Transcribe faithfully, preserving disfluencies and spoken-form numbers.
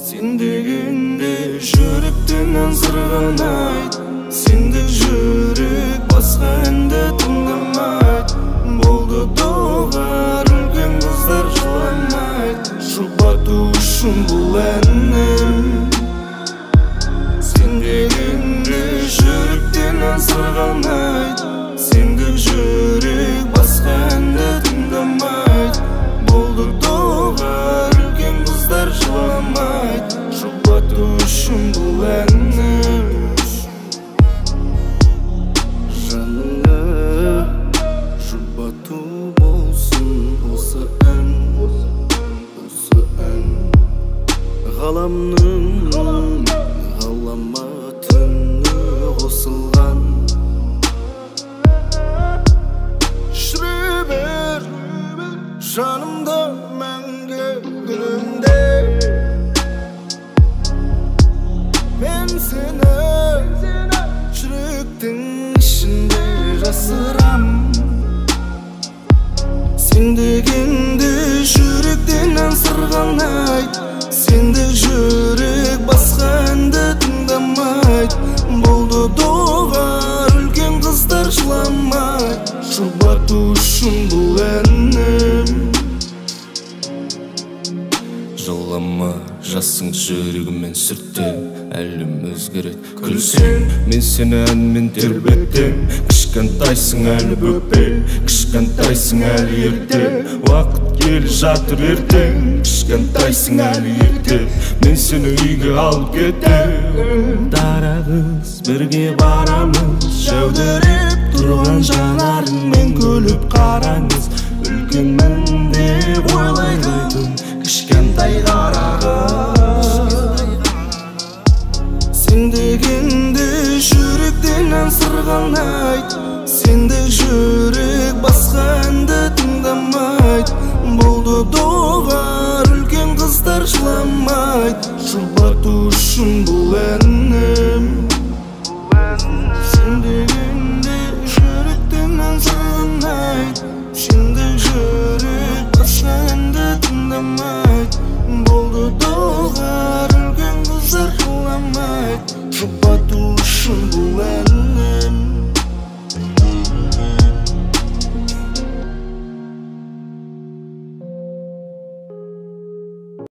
Sen degende жүректен аңсырғанайт, сендік жүрек басқа әнді тыңдамайт. Болды доғар үлкен қыздар жыламайт, жұбату үшін бұл әнім. Sen degende жүректен аңсырғанайт, сендік жүрек басқа әнді тыңдамайт. Болды доғар үлкен қыздар жыламайт, жұбату үшін бұл әнім. Жаныңа жұбату болсын осы ән, осы ән. Ғаламның ғаламатыны қосылған. Жүре бер жанымда мәңгі гүлімде. Мен сені жүректің ішінде жасырам. Sen degende жүректен аңсырғанайт, сендік жүрек басқа әнді тыңдамайт. Болды доғар үлкен қыздар жыламайт, жұбату үшін бұл әнім. Жылама, жасың жүрегімен сүртте, әлім өзгерет күлсең. Мен сені әнмен тербетем, кішкентайсың әлі бөпе, кішкентайсың әлі ерте. Уақыт келе жатыр ертең, кішкентайсың әлі ерте. Мен сені үйге алып кетем. Дарағыз бірге барамыз, жәудіреп тұрған жанарыңмен күліп қараңыз. Үлкенмін деп ойлайтын кішкентай қарағыз. Sen degende жүректен аңсырғанайт,